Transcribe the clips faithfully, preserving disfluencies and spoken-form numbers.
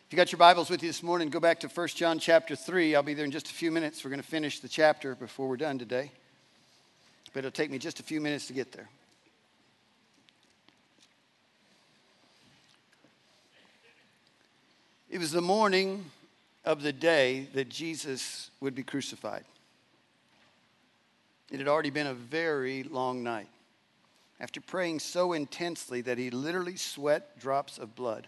If you got your Bibles with you this morning, go back to First John chapter three. I'll be there in just a few minutes. We're going to finish the chapter before we're done today. But it'll take me just a few minutes to get there. It was the morning of the day that Jesus would be crucified. It had already been a very long night. After praying so intensely that he literally sweat drops of blood,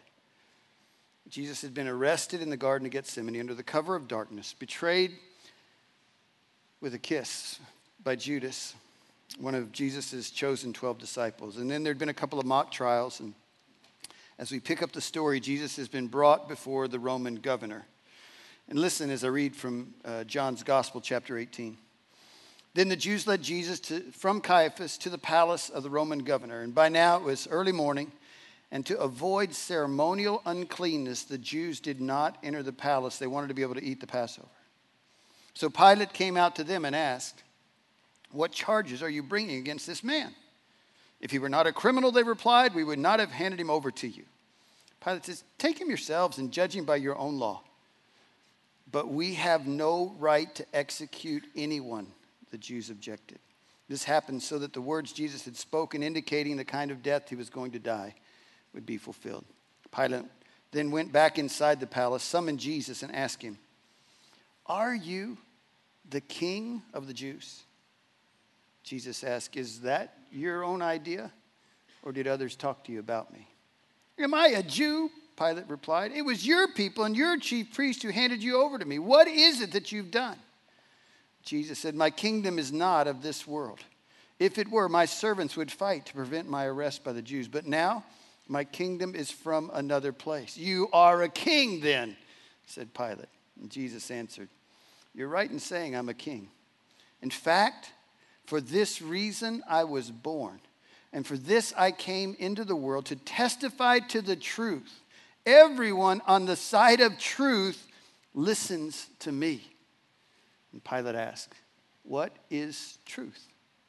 Jesus had been arrested in the Garden of Gethsemane under the cover of darkness, betrayed with a kiss by Judas, one of Jesus' chosen twelve disciples. And then there'd been a couple of mock trials. And as we pick up the story, Jesus has been brought before the Roman governor. And listen as I read from uh, John's Gospel, chapter eighteen. Then the Jews led Jesus to, from Caiaphas to the palace of the Roman governor. And by now it was early morning. And to avoid ceremonial uncleanness, the Jews did not enter the palace. They wanted to be able to eat the Passover. So Pilate came out to them and asked, "What charges are you bringing against this man? If he were not a criminal," they replied, "we would not have handed him over to you." Pilate says, "Take him yourselves and judge him by your own law. But we have no right to execute anyone," the Jews objected. This happened so that the words Jesus had spoken, indicating the kind of death he was going to die, would be fulfilled. Pilate then went back inside the palace, summoned Jesus, and asked him, "Are you the king of the Jews?" Jesus asked, "Is that your own idea, or did others talk to you about me?" "Am I a Jew?" Pilate replied. "It was your people and your chief priest who handed you over to me. What is it that you've done?" Jesus said, "My kingdom is not of this world. If it were, my servants would fight to prevent my arrest by the Jews. But now my kingdom is from another place." "You are a king then," said Pilate. And Jesus answered, "You're right in saying I'm a king. In fact, for this reason I was born, and for this I came into the world, to testify to the truth. Everyone on the side of truth listens to me." And Pilate asked, "What is truth?"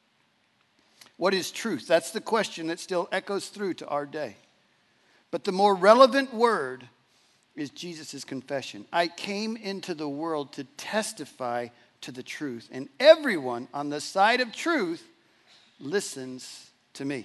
What is truth? That's the question that still echoes through to our day. But the more relevant word is Jesus' confession. "I came into the world to testify to the truth, and everyone on the side of truth listens to me."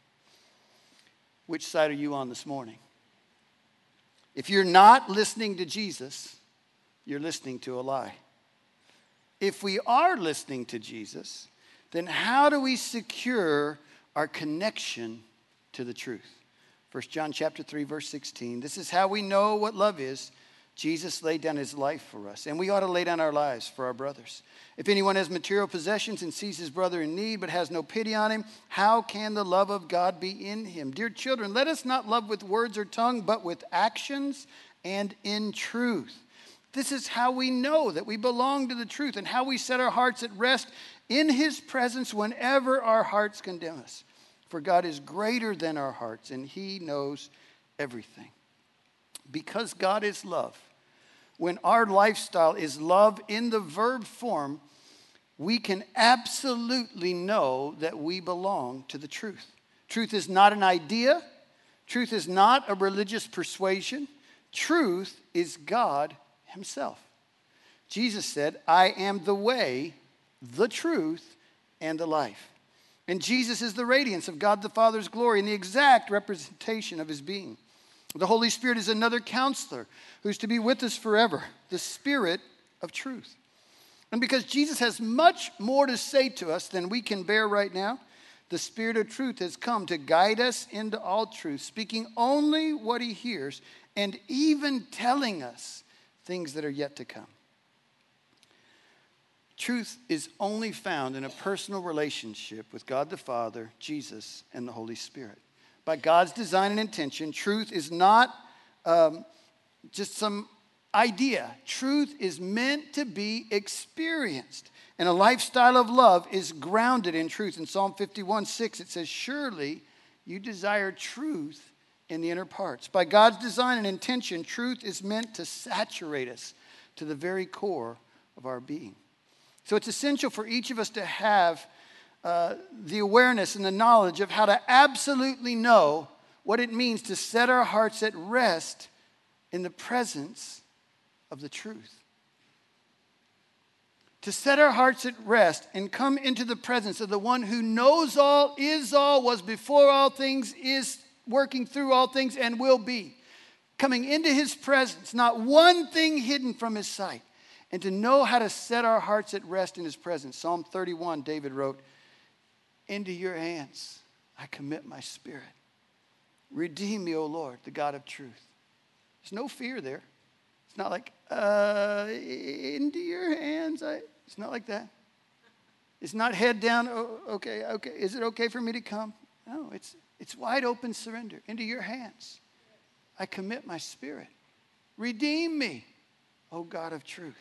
Which side are you on this morning? If you're not listening to Jesus, you're listening to a lie. If we are listening to Jesus, then how do we secure our connection to the truth? First John chapter three, verse sixteen. This is how we know what love is. Jesus laid down his life for us, and we ought to lay down our lives for our brothers. If anyone has material possessions and sees his brother in need but has no pity on him, how can the love of God be in him? Dear children, let us not love with words or tongue, but with actions and in truth. This is how we know that we belong to the truth, and how we set our hearts at rest in his presence whenever our hearts condemn us. For God is greater than our hearts, and he knows everything. Because God is love, when our lifestyle is love in the verb form, we can absolutely know that we belong to the truth. Truth is not an idea. Truth is not a religious persuasion. Truth is God himself. Jesus said, "I am the way, the truth, and the life." And Jesus is the radiance of God the Father's glory and the exact representation of his being. The Holy Spirit is another counselor who's to be with us forever, the Spirit of truth. And because Jesus has much more to say to us than we can bear right now, the Spirit of truth has come to guide us into all truth, speaking only what he hears and even telling us things that are yet to come. Truth is only found in a personal relationship with God the Father, Jesus, and the Holy Spirit. By God's design and intention, truth is not um, just some idea. Truth is meant to be experienced. And a lifestyle of love is grounded in truth. In Psalm fifty-one, six, it says, "Surely you desire truth in the inner parts." By God's design and intention, truth is meant to saturate us to the very core of our being. So it's essential for each of us to have uh, the awareness and the knowledge of how to absolutely know what it means to set our hearts at rest in the presence of the truth. To set our hearts at rest and come into the presence of the one who knows all, is all, was before all things, is working through all things, and will be. Coming into his presence, not one thing hidden from his sight. And to know how to set our hearts at rest in his presence. Psalm thirty-one, David wrote, "Into your hands I commit my spirit. Redeem me, O Lord, the God of truth." There's no fear there. It's not like, uh, into your hands. I, it's not like that. It's not head down, oh, okay, okay. Is it okay for me to come? No, it's, it's wide open surrender. Into your hands I commit my spirit. Redeem me, O God of truth.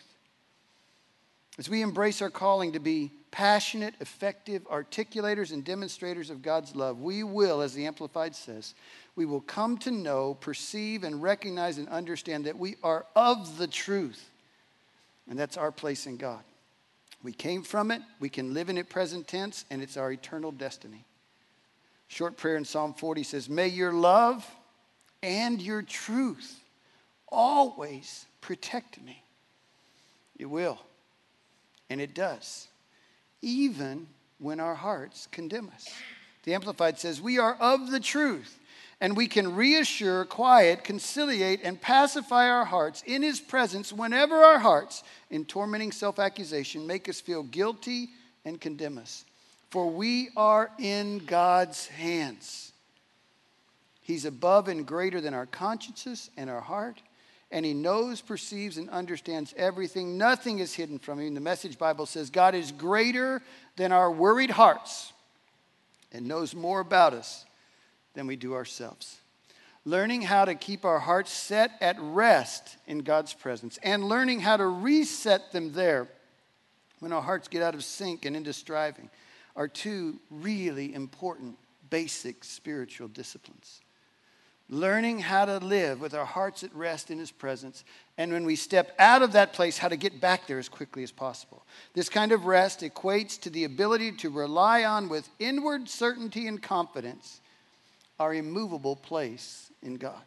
As we embrace our calling to be passionate, effective articulators and demonstrators of God's love, we will, as the Amplified says, we will come to know, perceive, and recognize and understand that we are of the truth. And that's our place in God. We came from it, we can live in it present tense, and it's our eternal destiny. Short prayer in Psalm forty says, "May your love and your truth always protect me." It will. And it does, even when our hearts condemn us. The Amplified says, we are of the truth, and we can reassure, quiet, conciliate, and pacify our hearts in his presence whenever our hearts, in tormenting self-accusation, make us feel guilty and condemn us. For we are in God's hands. He's above and greater than our consciences and our heart. And he knows, perceives, and understands everything. Nothing is hidden from him. The Message Bible says God is greater than our worried hearts and knows more about us than we do ourselves. Learning how to keep our hearts set at rest in God's presence and learning how to reset them there when our hearts get out of sync and into striving are two really important basic spiritual disciplines. Learning how to live with our hearts at rest in his presence. And when we step out of that place, how to get back there as quickly as possible. This kind of rest equates to the ability to rely on with inward certainty and confidence our immovable place in God.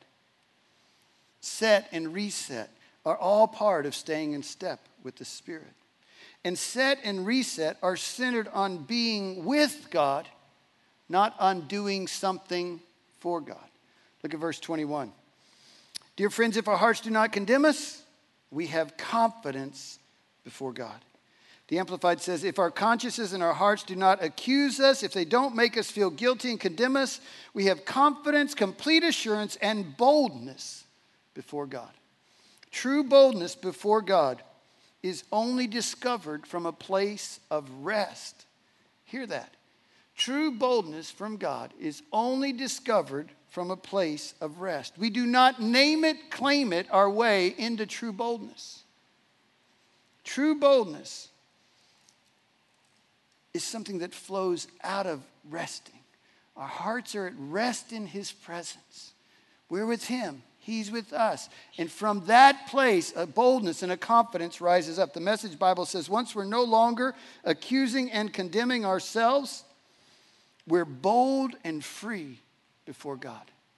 Set and reset are all part of staying in step with the Spirit. And set and reset are centered on being with God, not on doing something for God. Look at verse twenty-one. Dear friends, if our hearts do not condemn us, we have confidence before God. The Amplified says, if our consciences and our hearts do not accuse us, if they don't make us feel guilty and condemn us, we have confidence, complete assurance, and boldness before God. True boldness before God is only discovered from a place of rest. Hear that. True boldness from God is only discovered from a place of rest. We do not name it, claim it, our way into true boldness. True boldness is something that flows out of resting. Our hearts are at rest in his presence. We're with him. He's with us. And from that place, a boldness and a confidence rises up. The Message Bible says, once we're no longer accusing and condemning ourselves, we're bold and free before God.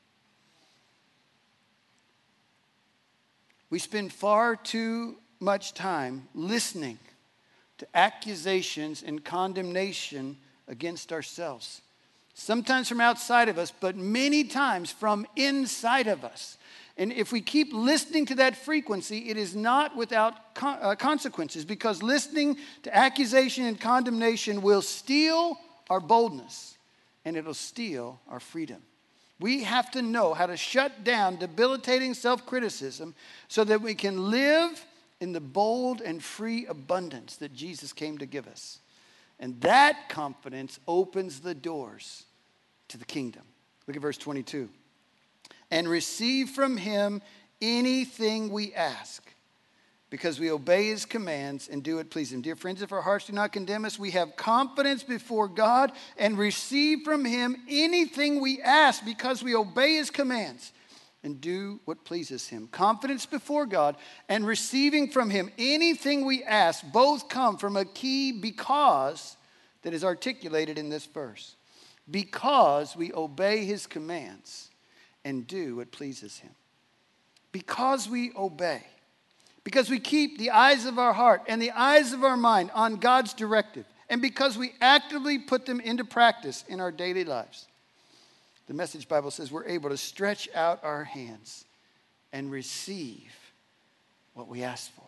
We spend far too much time listening to accusations and condemnation against ourselves. Sometimes from outside of us, but many times from inside of us. And if we keep listening to that frequency, it is not without con- uh, consequences, because listening to accusation and condemnation will steal our boldness, and it'll steal our freedom. We have to know how to shut down debilitating self-criticism so that we can live in the bold and free abundance that Jesus came to give us. And that confidence opens the doors to the kingdom. Look at verse twenty-two. And receive from him anything we ask, because we obey his commands and do it please him. Dear friends, if our hearts do not condemn us, we have confidence before God and receive from him anything we ask, because we obey his commands and do what pleases him. Confidence before God and receiving from him anything we ask both come from a key because that is articulated in this verse. Because we obey his commands and do what pleases him. because we obey, because we keep the eyes of our heart and the eyes of our mind on God's directive, and because we actively put them into practice in our daily lives, the Message Bible says we're able to stretch out our hands and receive what we ask for.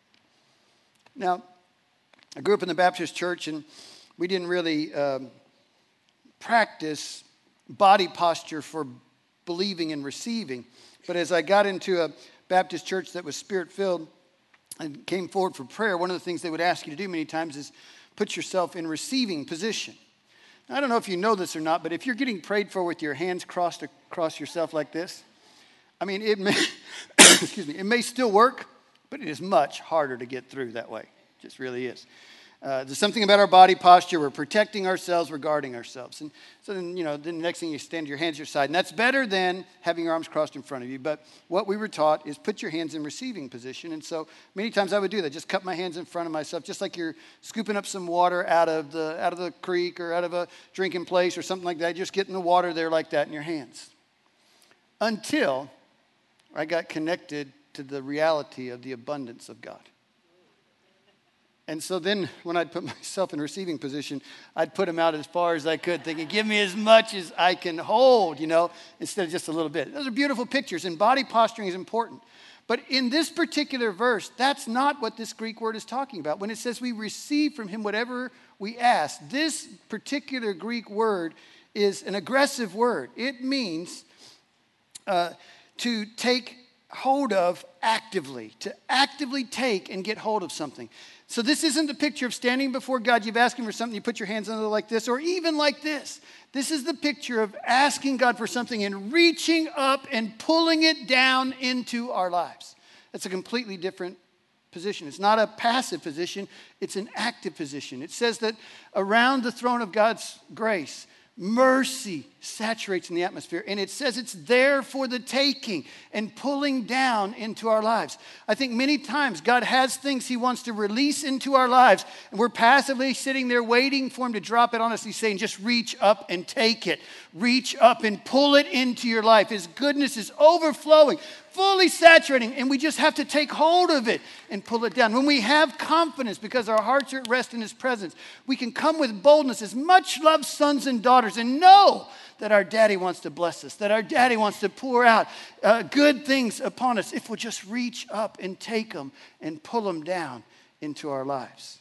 Now, I grew up in the Baptist church, and we didn't really um, practice body posture for believing and receiving. But as I got into a Baptist church that was Spirit-filled and came forward for prayer, one of the things they would ask you to do many times is put yourself in receiving position. Now, I don't know if you know this or not, but if you're getting prayed for with your hands crossed across yourself like this, I mean, it may, excuse me, it may still work, but it is much harder to get through that way. It just really is. Uh, there's something about our body posture. We're protecting ourselves. We're guarding ourselves. And so then, you know, then the next thing you stand your hands to your side. And that's better than having your arms crossed in front of you. But what we were taught is put your hands in receiving position. And so many times I would do that. Just cup my hands in front of myself, just like you're scooping up some water out of the out of the creek or out of a drinking place or something like that. Just getting the water there like that in your hands. Until I got connected to the reality of the abundance of God. And so then when I'd put myself in receiving position, I'd put them out as far as I could, thinking, give me as much as I can hold, you know, instead of just a little bit. Those are beautiful pictures, and body posturing is important. But in this particular verse, that's not what this Greek word is talking about. When it says we receive from him whatever we ask, this particular Greek word is an aggressive word. It means uh, to take hold of actively, to actively take and get hold of something. So this isn't the picture of standing before God. You've asked him for something, you put your hands on it like this, or even like this. This is the picture of asking God for something and reaching up and pulling it down into our lives. That's a completely different position. It's not a passive position. It's an active position. It says that around the throne of God's grace, mercy saturates in the atmosphere, and it says it's there for the taking and pulling down into our lives. I think many times God has things he wants to release into our lives, and we're passively sitting there waiting for him to drop it on us. He's saying, just reach up and take it. Reach up and pull it into your life. His goodness is overflowing, fully saturating, and we just have to take hold of it and pull it down. When we have confidence because our hearts are at rest in his presence, we can come with boldness as much loved sons and daughters and know that our daddy wants to bless us, that our daddy wants to pour out uh, good things upon us if we'll just reach up and take them and pull them down into our lives.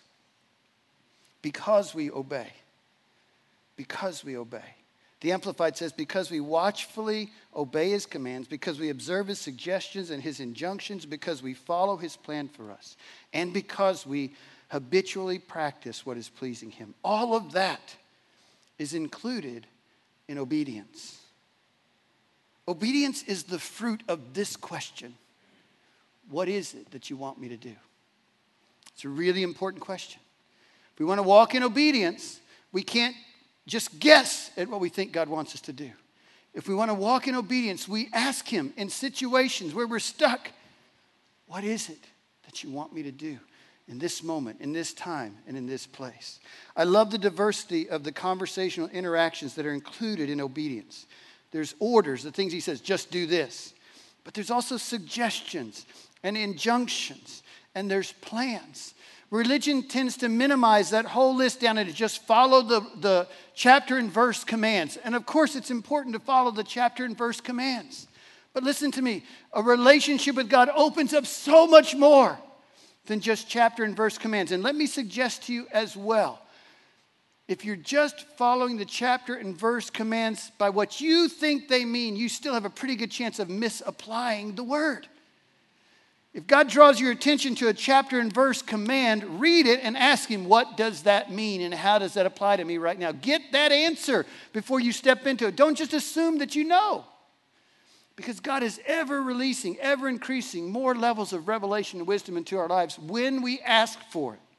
Because we obey. Because we obey. The Amplified says, because we watchfully obey his commands, because we observe his suggestions and his injunctions, because we follow his plan for us, and because we habitually practice what is pleasing him. All of that is included in obedience. Obedience is the fruit of this question. What is it that you want me to do? It's a really important question. If we want to walk in obedience, we can't just guess at what we think God wants us to do. If we want to walk in obedience, we ask him in situations where we're stuck, what is it that you want me to do in this moment, in this time, and in this place? I love the diversity of the conversational interactions that are included in obedience. There's orders, the things he says, just do this. But there's also suggestions and injunctions, and there's plans. Religion tends to minimize that whole list down and to just follow the, the chapter and verse commands. And of course, it's important to follow the chapter and verse commands. But listen to me, a relationship with God opens up so much more than just chapter and verse commands. And let me suggest to you as well, if you're just following the chapter and verse commands by what you think they mean, you still have a pretty good chance of misapplying the word. If God draws your attention to a chapter and verse command, read it and ask him, what does that mean and how does that apply to me right now? Get that answer before you step into it. Don't just assume that you know. Because God is ever releasing, ever increasing more levels of revelation and wisdom into our lives when we ask for it.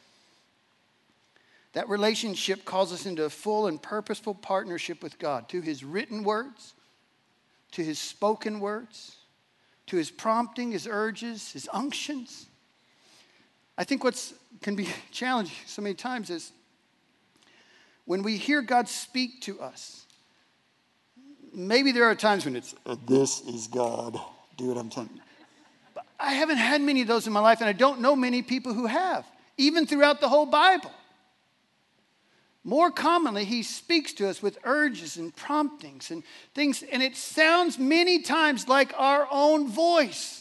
That relationship calls us into a full and purposeful partnership with God, to his written words, to his spoken words, to his prompting, his urges, his unctions. I think what's can be challenging so many times is when we hear God speak to us, maybe there are times when it's, this is God. do what I'm telling you. But I haven't had many of those in my life, and I don't know many people who have, even throughout the whole Bible. More commonly, he speaks to us with urges and promptings and things, and it sounds many times like our own voice.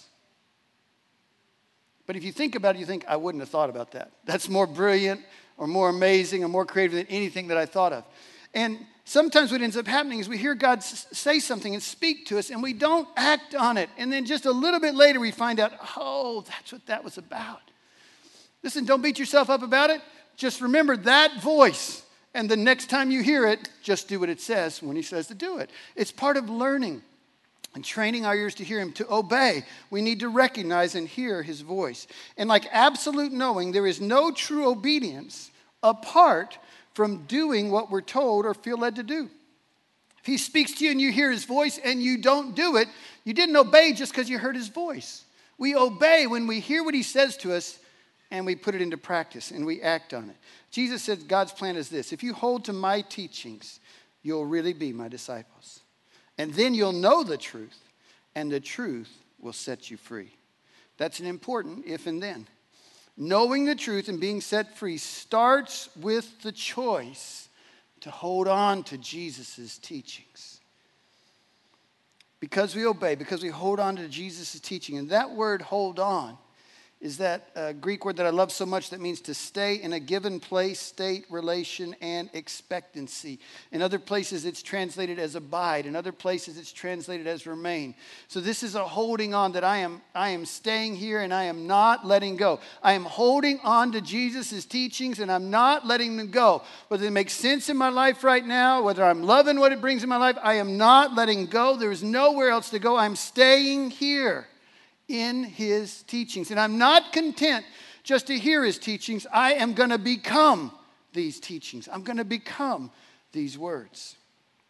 But if you think about it, you think, I wouldn't have thought about that. That's more brilliant or more amazing or more creative than anything that I thought of. And sometimes what ends up happening is we hear God say something and speak to us, and we don't act on it. And then just a little bit later, we find out, oh, that's what that was about. Listen, don't beat yourself up about it. Just remember that voice. And the next time you hear it, just do what it says when he says to do it. It's part of learning and training our ears to hear him, to obey. We need to recognize and hear his voice. And like absolute knowing, there is no true obedience apart from doing what we're told or feel led to do. If he speaks to you and you hear his voice and you don't do it, you didn't obey just because you heard his voice. We obey when we hear what he says to us and we put it into practice and we act on it. Jesus said God's plan is this: if you hold to my teachings, you'll really be my disciples. And then you'll know the truth, and the truth will set you free. That's an important if and then. Knowing the truth and being set free starts with the choice to hold on to Jesus' teachings. Because we obey, because we hold on to Jesus' teaching. And that word hold on is that uh, Greek word that I love so much that means to stay in a given place, state, relation, and expectancy. In other places, it's translated as abide. In other places, it's translated as remain. So this is a holding on that I am, I am staying here and I am not letting go. I am holding on to Jesus' teachings and I'm not letting them go. Whether it makes sense in my life right now, whether I'm loving what it brings in my life, I am not letting go. There is nowhere else to go. I'm staying here in his teachings. And I'm not content just to hear his teachings. I am going to become these teachings. I'm going to become these words.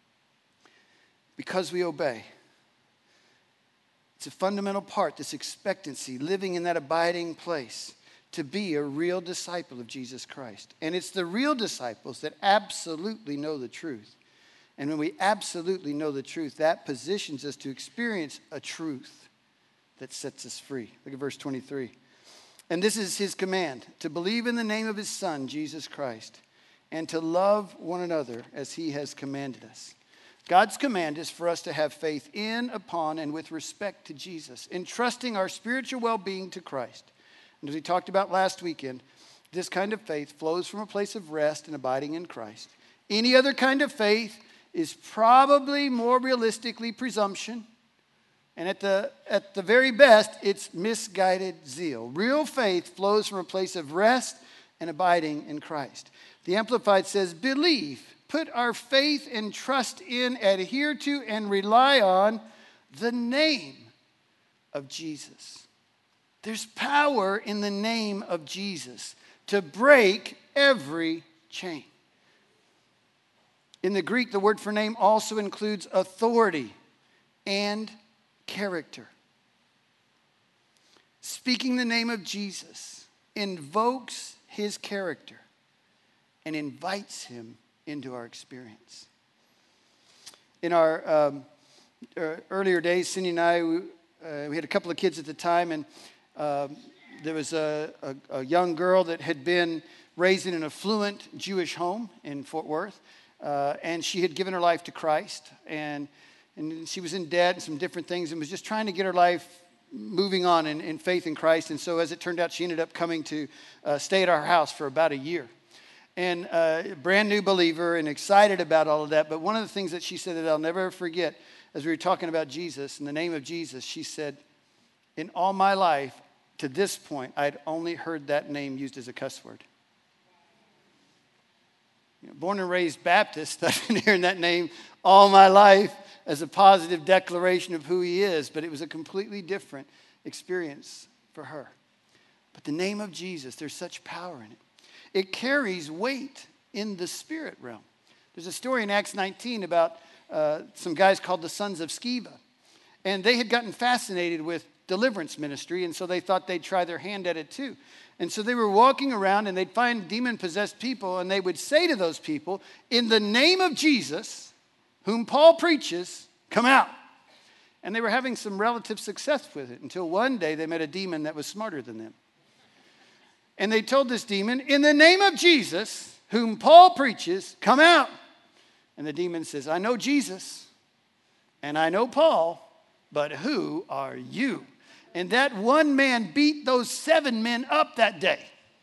Because we obey. It's a fundamental part, this expectancy, living in that abiding place, to be a real disciple of Jesus Christ. And it's the real disciples that absolutely know the truth. And when we absolutely know the truth, that positions us to experience a truth that sets us free. Look at verse twenty-three. And this is his command, to believe in the name of his Son, Jesus Christ, and to love one another as he has commanded us. God's command is for us to have faith in, upon, and with respect to Jesus, entrusting our spiritual well-being to Christ. And as we talked about last weekend, this kind of faith flows from a place of rest and abiding in Christ. Any other kind of faith is probably more realistically presumption. And at the, at the very best, it's misguided zeal. Real faith flows from a place of rest and abiding in Christ. The Amplified says, believe, put our faith and trust in, adhere to, and rely on the name of Jesus. There's power in the name of Jesus to break every chain. In the Greek, the word for name also includes authority and character. Speaking the name of Jesus invokes his character and invites him into our experience. In our um, earlier days, Cindy and I, we, uh, we had a couple of kids at the time, and um, there was a, a, a young girl that had been raised in an affluent Jewish home in Fort Worth, uh, and she had given her life to Christ, and And she was in debt and some different things and was just trying to get her life moving on in, in faith in Christ. And so as it turned out, she ended up coming to uh, stay at our house for about a year. And uh, a brand new believer and excited about all of that. But one of the things that she said that I'll never forget, as we were talking about Jesus, in the name of Jesus, she said, in all my life, to this point, I'd only heard that name used as a cuss word. You know, born and raised Baptist, I've been hearing that name all my life as a positive declaration of who he is, but it was a completely different experience for her. But the name of Jesus, there's such power in it. It carries weight in the spirit realm. There's a story in Acts nineteen about uh, some guys called the Sons of Sceva, and they had gotten fascinated with deliverance ministry, and so they thought they'd try their hand at it too. And so they were walking around, and they'd find demon-possessed people, and they would say to those people, in the name of Jesus, whom Paul preaches, come out. And they were having some relative success with it until one day they met a demon that was smarter than them. And they told this demon, in the name of Jesus, whom Paul preaches, come out. And the demon says, I know Jesus and I know Paul, but who are you? And that one man beat those seven men up that day.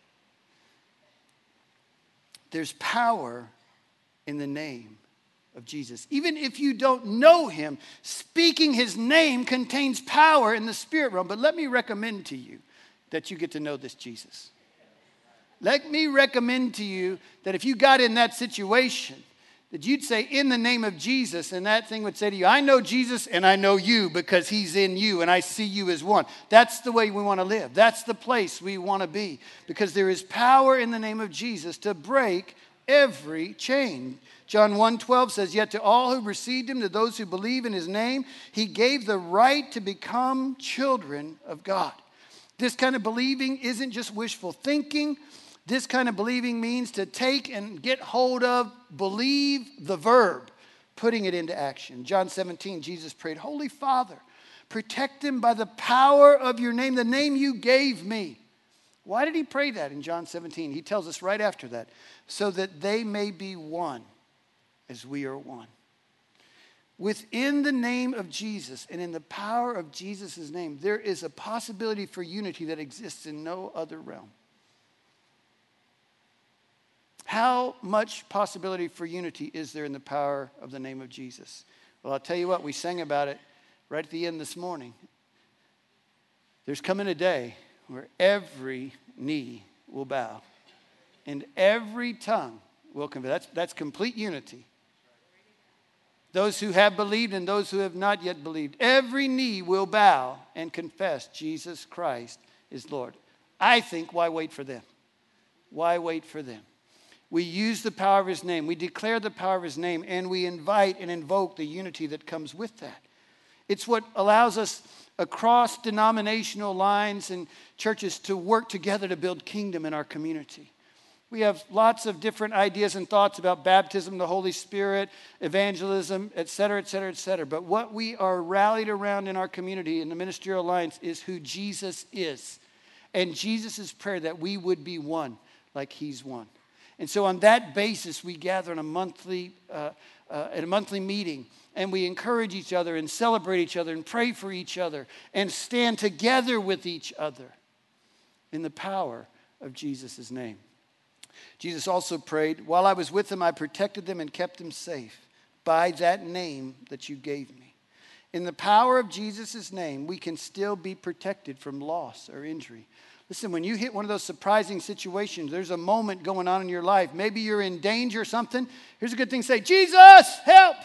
There's power in the name of Jesus. Even if you don't know him, speaking his name contains power in the spirit realm. But let me recommend to you that you get to know this Jesus. Let me recommend to you that if you got in that situation, that you'd say, in the name of Jesus, and that thing would say to you, I know Jesus and I know you because he's in you and I see you as one. That's the way we want to live. That's the place we want to be, because there is power in the name of Jesus to break every chain. John one twelve says, yet to all who received him, to those who believe in his name, he gave the right to become children of God. This kind of believing isn't just wishful thinking. This kind of believing means to take and get hold of, believe the verb, putting it into action. John seventeen, Jesus prayed, Holy Father, protect them by the power of your name, the name you gave me. Why did he pray that in John seventeen? He tells us right after that, so that they may be one as we are one. Within the name of Jesus and in the power of Jesus' name, there is a possibility for unity that exists in no other realm. How much possibility for unity is there in the power of the name of Jesus? Well, I'll tell you what, we sang about it right at the end this morning. There's coming a day where every knee will bow and every tongue will confess. That's, that's complete unity. Those who have believed and those who have not yet believed. Every knee will bow and confess Jesus Christ is Lord. I think, why wait for them? Why wait for them? We use the power of his name. We declare the power of his name, and we invite and invoke the unity that comes with that. It's what allows us across denominational lines and churches to work together to build kingdom in our community. We have lots of different ideas and thoughts about baptism, the Holy Spirit, evangelism, et cetera, et cetera, et cetera. But what we are rallied around in our community in the Ministerial Alliance is who Jesus is. And Jesus' prayer that we would be one like he's one. And so on that basis, we gather in a monthly, uh, uh, at a monthly meeting, and we encourage each other and celebrate each other and pray for each other and stand together with each other in the power of Jesus' name. Jesus also prayed, while I was with them, I protected them and kept them safe by that name that you gave me. In the power of Jesus' name, we can still be protected from loss or injury. Listen, when you hit one of those surprising situations, there's a moment going on in your life. Maybe you're in danger or something. Here's a good thing to say, Jesus, help!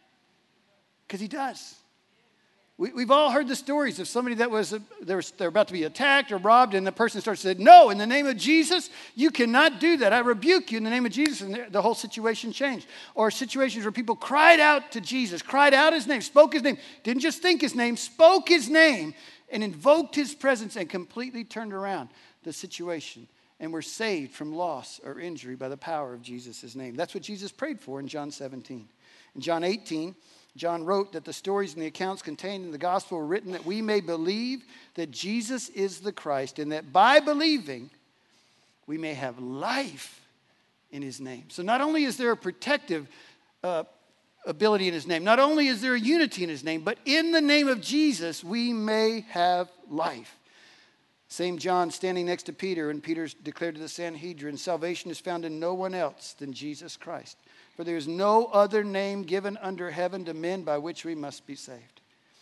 Because he does. We, we've all heard the stories of somebody that was, they were, they're about to be attacked or robbed, and the person starts to say, no, in the name of Jesus, you cannot do that. I rebuke you in the name of Jesus, and the, the whole situation changed. Or situations where people cried out to Jesus, cried out his name, spoke his name, didn't just think his name, spoke his name, and invoked his presence and completely turned around the situation. And were saved from loss or injury by the power of Jesus' name. That's what Jesus prayed for in John seventeen. In John eighteen, John wrote that the stories and the accounts contained in the gospel were written that we may believe that Jesus is the Christ, and that by believing, we may have life in his name. So not only is there a protective uh, ability in his name, not only is there a unity in his name, but in the name of Jesus, we may have life. Same John standing next to Peter, and Peter declared to the Sanhedrin, salvation is found in no one else than Jesus Christ. For there is no other name given under heaven to men by which we must be saved.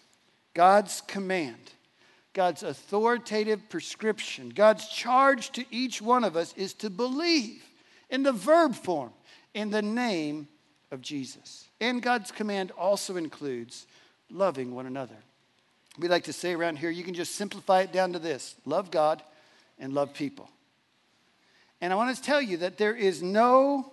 God's command, God's authoritative prescription, God's charge to each one of us is to believe in the verb form, in the name of Jesus. And God's command also includes loving one another. We like to say around here, you can just simplify it down to this: love God and love people. And I want to tell you that there is no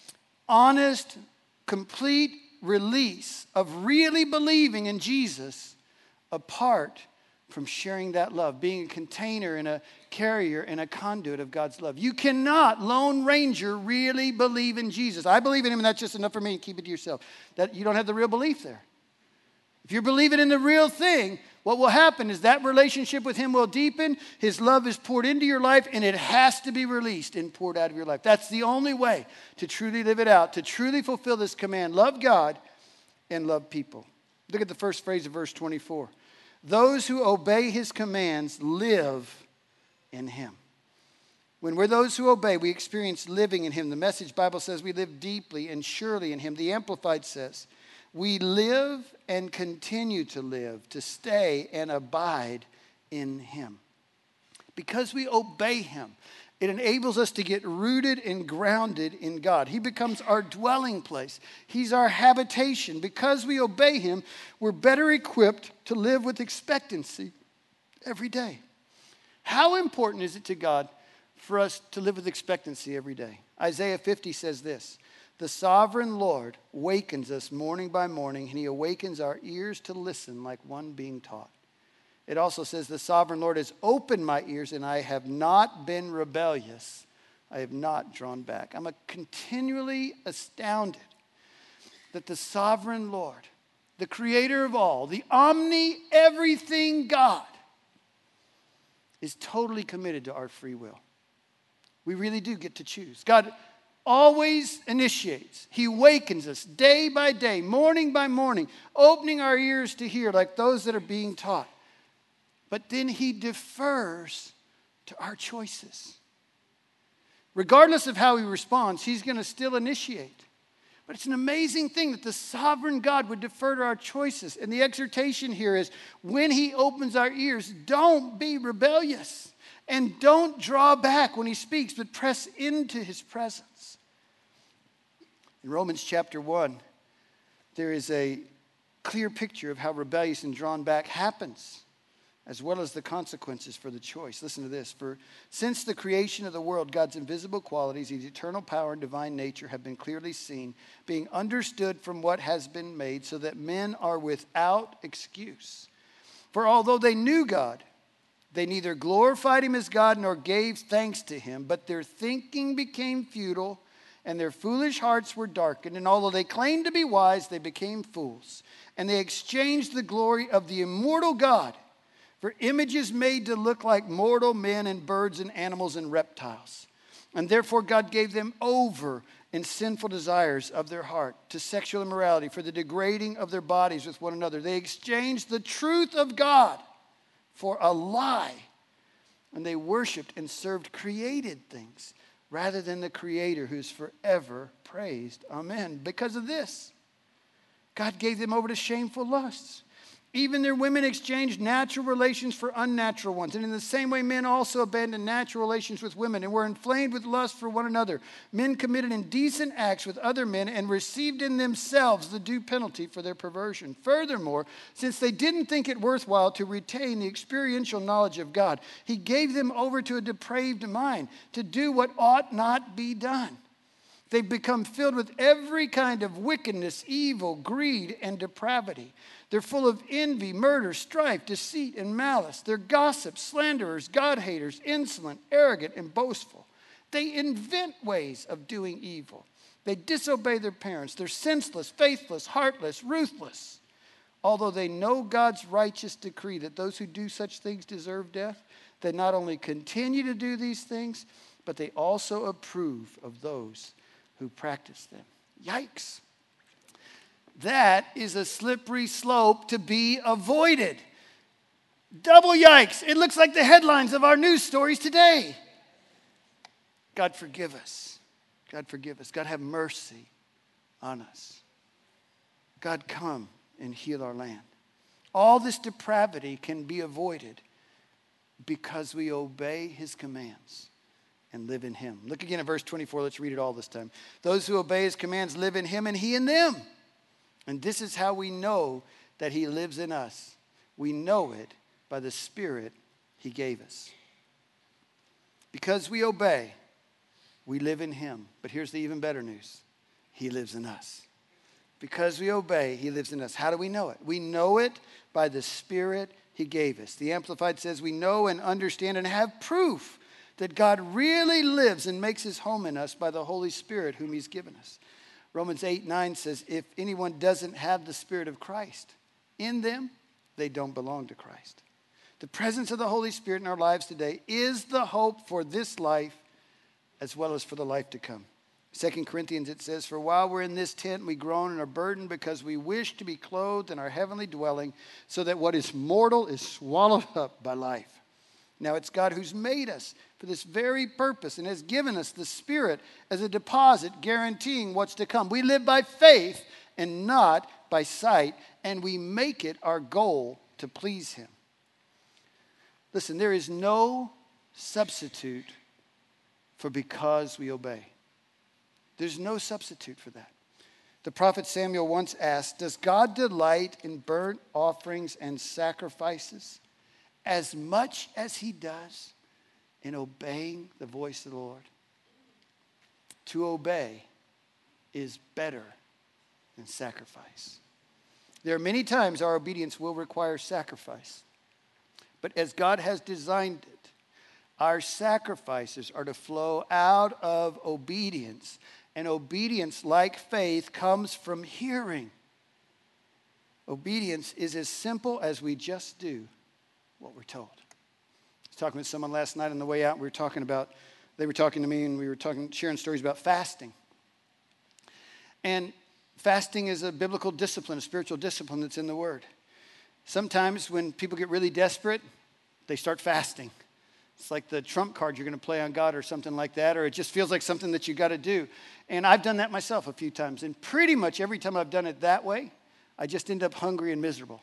honest, complete release of really believing in Jesus apart from sharing that love, being a container and a carrier and a conduit of God's love. You cannot, Lone Ranger, really believe in Jesus. I believe in him, and that's just enough for me. Keep it to yourself. That you don't have the real belief there. If you're believing in the real thing, what will happen is that relationship with him will deepen. His love is poured into your life, and it has to be released and poured out of your life. That's the only way to truly live it out, to truly fulfill this command. Love God and love people. Look at the first phrase of verse twenty-four. Those who obey his commands live in him. When we're those who obey, we experience living in him. The Message Bible says we live deeply and surely in him. The Amplified says we live and continue to live, to stay and abide in him. Because we obey him, it enables us to get rooted and grounded in God. He becomes our dwelling place. He's our habitation. Because we obey him, we're better equipped to live with expectancy every day. How important is it to God for us to live with expectancy every day? Isaiah fifty says this: the sovereign Lord wakens us morning by morning, and he awakens our ears to listen like one being taught. It also says the sovereign Lord has opened my ears, and I have not been rebellious. I have not drawn back. I'm continually astounded that the sovereign Lord, the creator of all, the omni-everything God, is totally committed to our free will. We really do get to choose. God always initiates. He wakens us day by day, morning by morning, opening our ears to hear like those that are being taught. But then he defers to our choices. Regardless of how he responds, he's going to still initiate. But it's an amazing thing that the sovereign God would defer to our choices. And the exhortation here is, when he opens our ears, don't be rebellious. And don't draw back when he speaks, but press into his presence. In Romans chapter one, there is a clear picture of how rebellious and drawn back happens, as well as the consequences for the choice. Listen to this. For since the creation of the world, God's invisible qualities, his eternal power and divine nature have been clearly seen, being understood from what has been made, so that men are without excuse. For although they knew God, they neither glorified him as God nor gave thanks to him, but their thinking became futile and their foolish hearts were darkened. And although they claimed to be wise, they became fools. And they exchanged the glory of the immortal God for images made to look like mortal men and birds and animals and reptiles. And therefore God gave them over in sinful desires of their heart to sexual immorality, for the degrading of their bodies with one another. They exchanged the truth of God for a lie, and they worshiped and served created things rather than the Creator, who's forever praised. Amen. Because of this, God gave them over to shameful lusts. Even their women exchanged natural relations for unnatural ones. And in the same way, men also abandoned natural relations with women and were inflamed with lust for one another. Men committed indecent acts with other men and received in themselves the due penalty for their perversion. Furthermore, since they didn't think it worthwhile to retain the experiential knowledge of God, he gave them over to a depraved mind to do what ought not be done. They've become filled with every kind of wickedness, evil, greed, and depravity. They're full of envy, murder, strife, deceit, and malice. They're gossips, slanderers, God-haters, insolent, arrogant, and boastful. They invent ways of doing evil. They disobey their parents. They're senseless, faithless, heartless, ruthless. Although they know God's righteous decree that those who do such things deserve death, they not only continue to do these things, but they also approve of those who practice them. Yikes. That is a slippery slope to be avoided. Double yikes. It looks like the headlines of our news stories today. God forgive us. God forgive us. God have mercy on us. God come and heal our land. All this depravity can be avoided because we obey his commands and live in him. Look again at verse twenty-four. Let's read it all this time. Those who obey his commands live in him and he in them. And this is how we know that he lives in us. We know it by the Spirit he gave us. Because we obey, we live in him. But here's the even better news. He lives in us. Because we obey, he lives in us. How do we know it? We know it by the Spirit he gave us. The Amplified says we know and understand and have proof that God really lives and makes his home in us by the Holy Spirit whom he's given us. Romans eight nine says, if anyone doesn't have the Spirit of Christ, in them, they don't belong to Christ. The presence of the Holy Spirit in our lives today is the hope for this life as well as for the life to come. Second Corinthians, it says, for while we're in this tent, we groan and are burdened because we wish to be clothed in our heavenly dwelling so that what is mortal is swallowed up by life. Now, it's God who's made us for this very purpose and has given us the Spirit as a deposit guaranteeing what's to come. We live by faith and not by sight, and we make it our goal to please Him. Listen, there is no substitute for because we obey. There's no substitute for that. The prophet Samuel once asked, does God delight in burnt offerings and sacrifices as much as He does in obeying the voice of the Lord? To obey is better than sacrifice. There are many times our obedience will require sacrifice. But as God has designed it, our sacrifices are to flow out of obedience. And obedience, like faith, comes from hearing. Obedience is as simple as we just do what we're told. I was talking with someone last night on the way out. We were talking about, they were talking to me, and we were talking, sharing stories about fasting. And fasting is a biblical discipline, a spiritual discipline that's in the Word. Sometimes when people get really desperate, they start fasting. It's like the trump card you're going to play on God or something like that, or it just feels like something that you got to do. And I've done that myself a few times. And pretty much every time I've done it that way, I just end up hungry and miserable.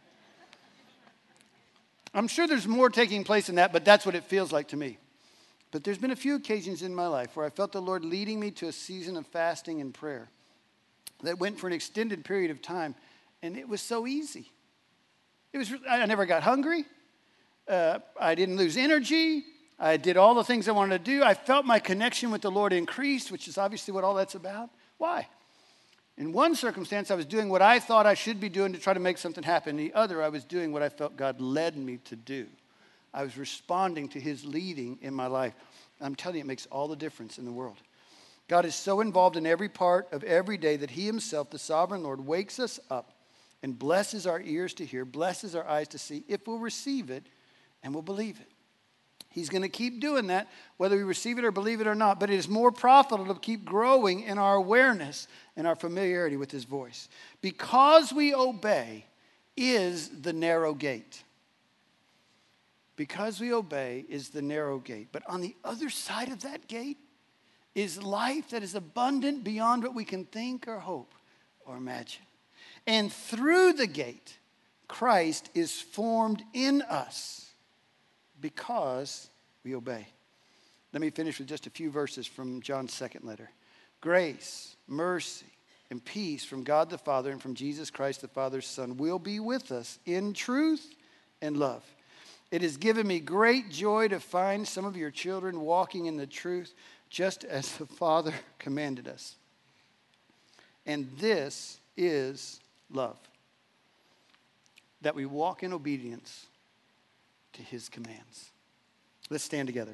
I'm sure there's more taking place in that, but that's what it feels like to me. But there's been a few occasions in my life where I felt the Lord leading me to a season of fasting and prayer that went for an extended period of time, and it was so easy. It was. I never got hungry. Uh, I didn't lose energy. I did all the things I wanted to do. I felt my connection with the Lord increased, which is obviously what all that's about. Why? In one circumstance, I was doing what I thought I should be doing to try to make something happen. In the other, I was doing what I felt God led me to do. I was responding to His leading in my life. I'm telling you, it makes all the difference in the world. God is so involved in every part of every day that He Himself, the sovereign Lord, wakes us up and blesses our ears to hear, blesses our eyes to see, if we'll receive it and we'll believe it. He's going to keep doing that, whether we receive it or believe it or not. But it is more profitable to keep growing in our awareness and our familiarity with His voice. Because we obey is the narrow gate. Because we obey is the narrow gate. But on the other side of that gate is life that is abundant beyond what we can think or hope or imagine. And through the gate, Christ is formed in us because we obey. Let me finish with just a few verses from John's second letter. Grace, mercy, and peace from God the Father and from Jesus Christ the Father's Son will be with us in truth and love. It has given me great joy to find some of your children walking in the truth just as the Father commanded us. And this is love, that we walk in obedience to His commands. Let's stand together.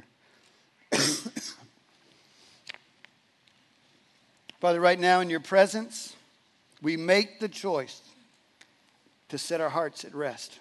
Father, right now in your presence, we make the choice to set our hearts at rest.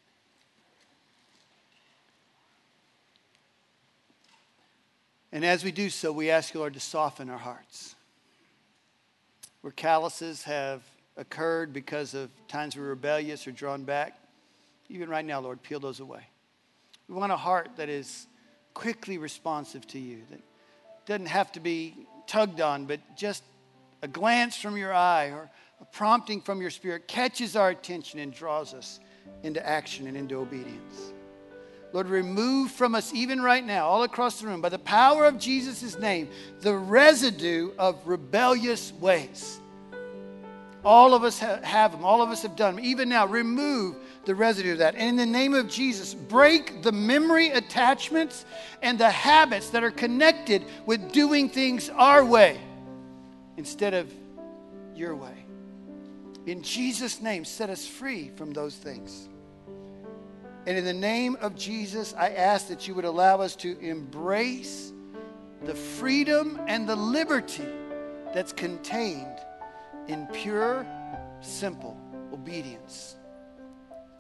And as we do so, we ask you, Lord, to soften our hearts. Where calluses have occurred because of times we were rebellious or drawn back, even right now, Lord, peel those away. We want a heart that is quickly responsive to you, that doesn't have to be tugged on, but just a glance from your eye or a prompting from your Spirit catches our attention and draws us into action and into obedience. Lord, remove from us even right now, all across the room, by the power of Jesus' name, the residue of rebellious ways. All of us have them. All of us have done them. Even now, remove the residue of that. And in the name of Jesus, break the memory attachments and the habits that are connected with doing things our way instead of your way. In Jesus' name, set us free from those things. And in the name of Jesus, I ask that you would allow us to embrace the freedom and the liberty that's contained in pure, simple obedience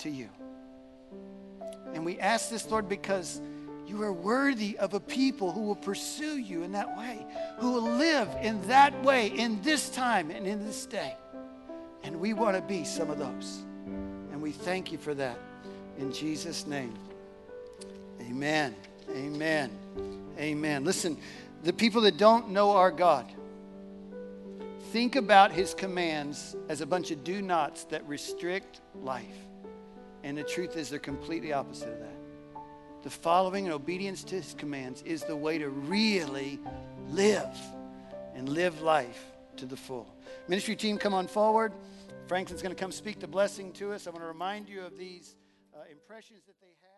to you. And we ask this, Lord, because you are worthy of a people who will pursue you in that way, who will live in that way in this time and in this day. And we want to be some of those. And we thank you for that. In Jesus' name, amen, amen, amen. Listen, the people that don't know our God, think about his commands as a bunch of do-nots that restrict life. And the truth is they're completely opposite of that. The following and obedience to his commands is the way to really live and live life to the full. Ministry team, come on forward. Franklin's going to come speak the blessing to us. I want to remind you of these uh, impressions that they have.